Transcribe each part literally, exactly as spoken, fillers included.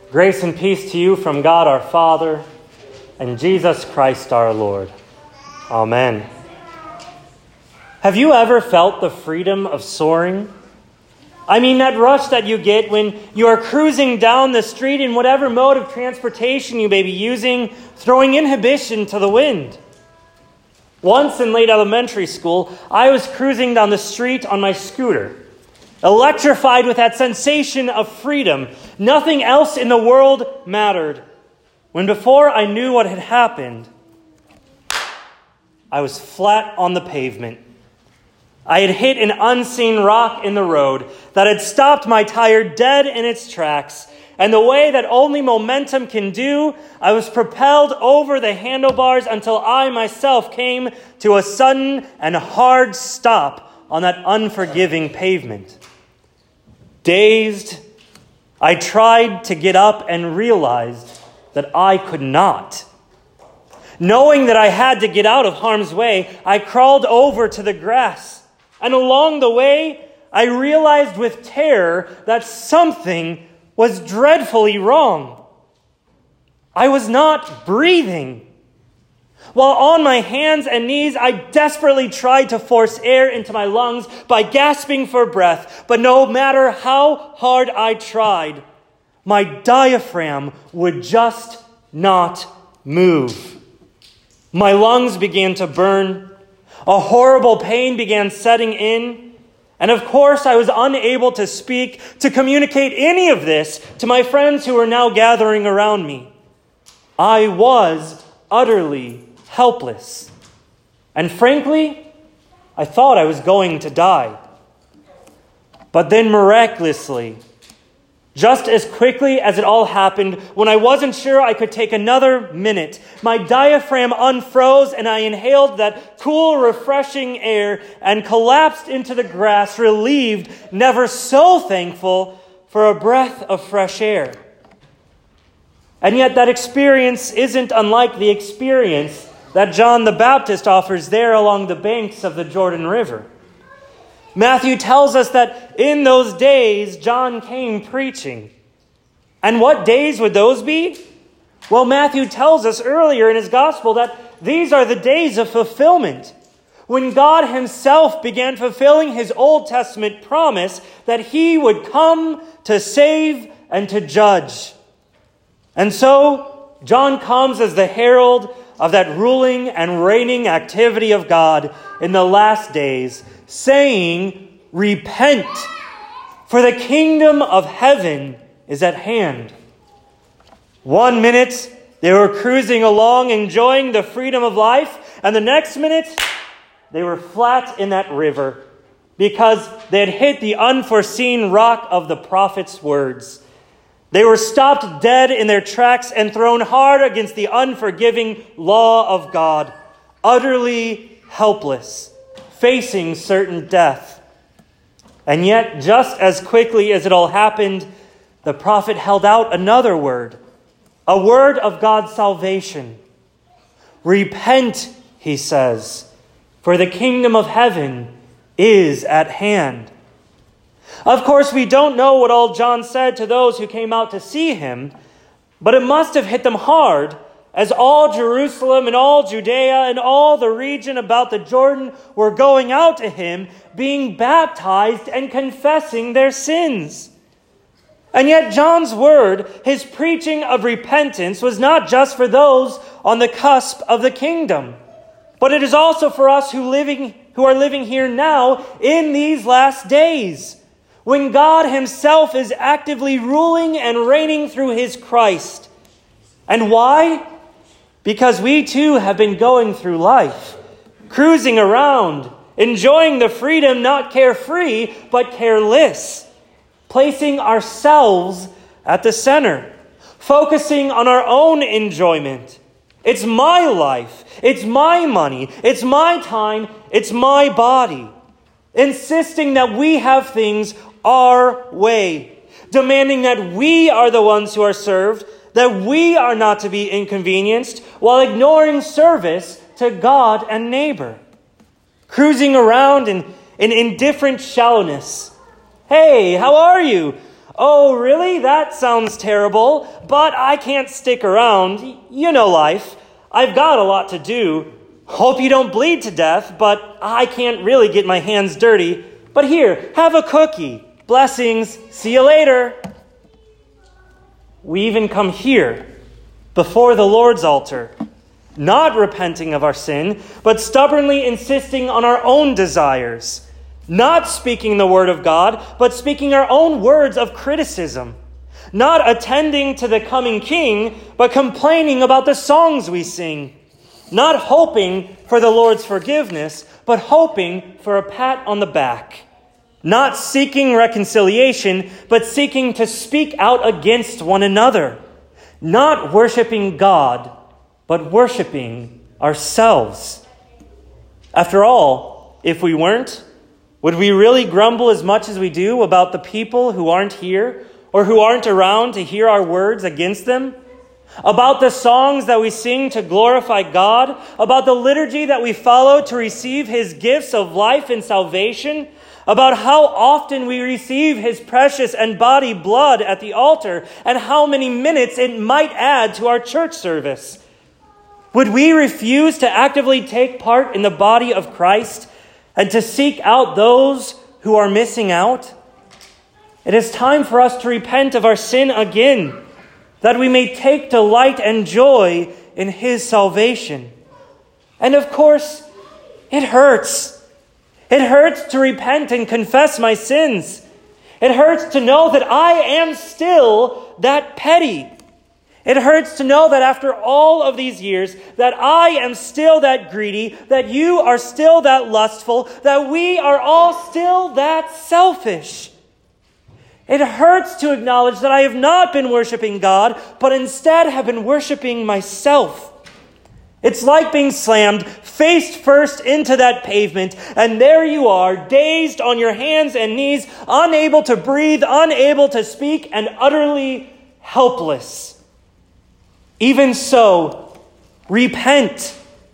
Grace and peace to you from God our Father and Jesus Christ our Lord. Amen. Have you ever felt the freedom of soaring? I mean, that rush that you get when you are cruising down the street in whatever mode of transportation you may be using, throwing inhibition to the wind. Once in late elementary school, I was cruising down the street on my scooter, electrified with that sensation of freedom. Nothing else in the world mattered. When before I knew what had happened, I was flat on the pavement. I had hit an unseen rock in the road that had stopped my tire dead in its tracks. And the way that only momentum can do, I was propelled over the handlebars until I myself came to a sudden and hard stop on that unforgiving pavement. Dazed, I tried to get up and realized that I could not. Knowing that I had to get out of harm's way, I crawled over to the grass. And along the way, I realized with terror that something was dreadfully wrong. I was not breathing. While on my hands and knees, I desperately tried to force air into my lungs by gasping for breath. But no matter how hard I tried, my diaphragm would just not move. My lungs began to burn. A horrible pain began setting in. And of course, I was unable to speak, to communicate any of this to my friends who were now gathering around me. I was utterly helpless. And frankly, I thought I was going to die. But then miraculously, just as quickly as it all happened, when I wasn't sure I could take another minute, my diaphragm unfroze and I inhaled that cool, refreshing air and collapsed into the grass, relieved, never so thankful for a breath of fresh air. And yet that experience isn't unlike the experience that John the Baptist offers there along the banks of the Jordan River. Matthew tells us that in those days, John came preaching. And what days would those be? Well, Matthew tells us earlier in his gospel that these are the days of fulfillment, when God himself began fulfilling his Old Testament promise that he would come to save and to judge. And so, John comes as the herald of that ruling and reigning activity of God in the last days, saying, "Repent, for the kingdom of heaven is at hand." One minute, they were cruising along, enjoying the freedom of life, and the next minute, they were flat in that river because they had hit the unforeseen rock of the prophet's words. They were stopped dead in their tracks and thrown hard against the unforgiving law of God, utterly helpless, facing certain death. And yet, just as quickly as it all happened, the prophet held out another word, a word of God's salvation. "Repent," he says, "for the kingdom of heaven is at hand." Of course, we don't know what all John said to those who came out to see him, but it must have hit them hard as all Jerusalem and all Judea and all the region about the Jordan were going out to him, being baptized and confessing their sins. And yet John's word, his preaching of repentance, was not just for those on the cusp of the kingdom, but it is also for us who living who are living here now in these last days, when God himself is actively ruling and reigning through his Christ. And why? Because we too have been going through life, cruising around, enjoying the freedom not carefree, but careless, placing ourselves at the center, focusing on our own enjoyment. It's my life, it's my money, it's my time, it's my body. Insisting that we have things our way, demanding that we are the ones who are served, that we are not to be inconvenienced, while ignoring service to God and neighbor. Cruising around in, in indifferent shallowness. Hey, how are you? "Oh, really? That sounds terrible, but I can't stick around. You know life. I've got a lot to do. Hope you don't bleed to death, but I can't really get my hands dirty. But here, have a cookie. Blessings. See you later." We even come here, before the Lord's altar, not repenting of our sin, but stubbornly insisting on our own desires, not speaking the word of God, but speaking our own words of criticism, not attending to the coming King, but complaining about the songs we sing, not hoping for the Lord's forgiveness, but hoping for a pat on the back, not seeking reconciliation, but seeking to speak out against one another, not worshiping God, but worshiping ourselves. After all, if we weren't, would we really grumble as much as we do about the people who aren't here or who aren't around to hear our words against them? About the songs that we sing to glorify God? About the liturgy that we follow to receive His gifts of life and salvation? About how often we receive His precious and body blood at the altar and how many minutes it might add to our church service? Would we refuse to actively take part in the body of Christ and to seek out those who are missing out? It is time for us to repent of our sin again, that we may take delight and joy in His salvation. And of course, it hurts. It hurts to repent and confess my sins. It hurts to know that I am still that petty. It hurts to know that after all of these years, that I am still that greedy, that you are still that lustful, that we are all still that selfish. It hurts to acknowledge that I have not been worshiping God, but instead have been worshiping myself. It's like being slammed face first into that pavement, and there you are, dazed on your hands and knees, unable to breathe, unable to speak, and utterly helpless. Even so, repent.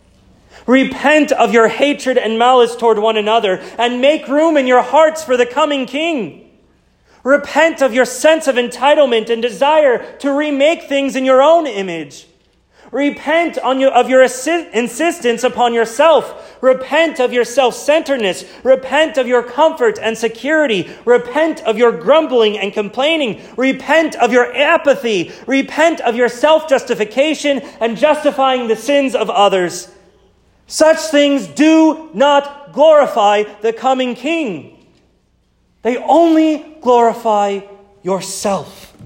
Repent of your hatred and malice toward one another, and make room in your hearts for the coming King. Repent of your sense of entitlement and desire to remake things in your own image. Repent on your, of your assi- insistence upon yourself. Repent of your self-centeredness. Repent of your comfort and security. Repent of your grumbling and complaining. Repent of your apathy. Repent of your self-justification and justifying the sins of others. Such things do not glorify the coming King. They only glorify yourself.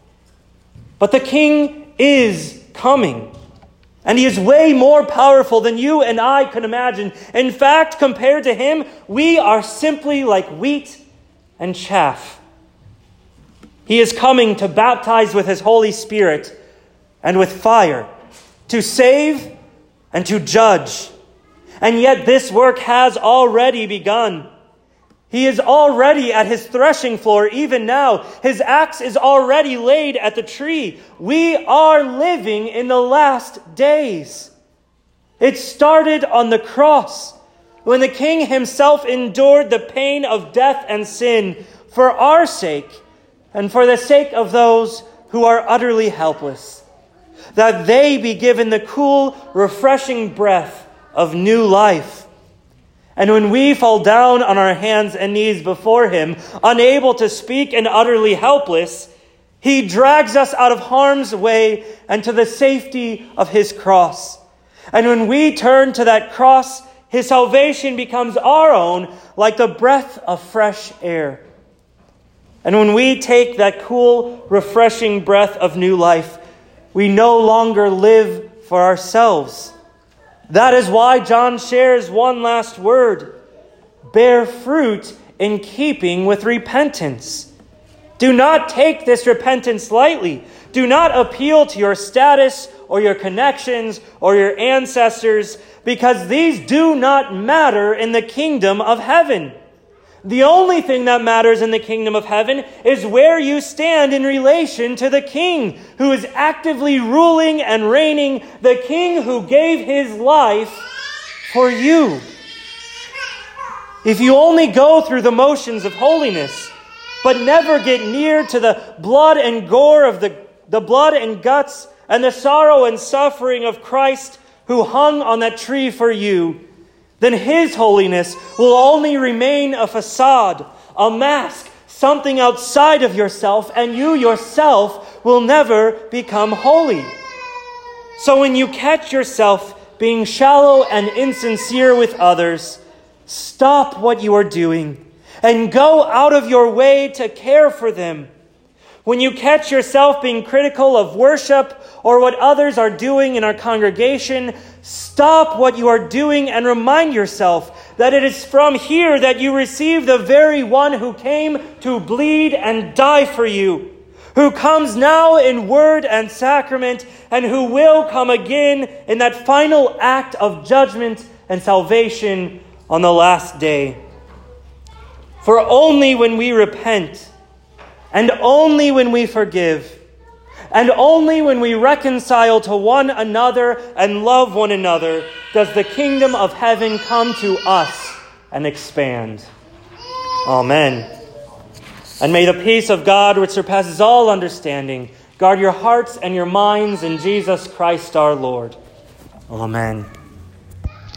But the King is coming. And He is way more powerful than you and I could imagine. In fact, compared to Him, we are simply like wheat and chaff. He is coming to baptize with His Holy Spirit and with fire, to save and to judge. And yet this work has already begun. He is already at His threshing floor even now. His axe is already laid at the tree. We are living in the last days. It started on the cross when the King Himself endured the pain of death and sin for our sake and for the sake of those who are utterly helpless, that they be given the cool, refreshing breath of new life. And when we fall down on our hands and knees before Him, unable to speak and utterly helpless, He drags us out of harm's way and to the safety of His cross. And when we turn to that cross, His salvation becomes our own like the breath of fresh air. And when we take that cool, refreshing breath of new life, we no longer live for ourselves. That is why John shares one last word. Bear fruit in keeping with repentance. Do not take this repentance lightly. Do not appeal to your status or your connections or your ancestors, because these do not matter in the kingdom of heaven. The only thing that matters in the kingdom of heaven is where you stand in relation to the King who is actively ruling and reigning, the King who gave His life for you. If you only go through the motions of holiness, but never get near to the blood and gore of the, the blood and guts and the sorrow and suffering of Christ who hung on that tree for you, then His holiness will only remain a facade, a mask, something outside of yourself, and you yourself will never become holy. So when you catch yourself being shallow and insincere with others, stop what you are doing and go out of your way to care for them. When you catch yourself being critical of worship or what others are doing in our congregation, stop what you are doing and remind yourself that it is from here that you receive the very one who came to bleed and die for you, who comes now in word and sacrament, and who will come again in that final act of judgment and salvation on the last day. For only when we repent, and only when we forgive, and only when we reconcile to one another and love one another, does the kingdom of heaven come to us and expand. Amen. And may the peace of God, which surpasses all understanding, guard your hearts and your minds in Jesus Christ our Lord. Amen.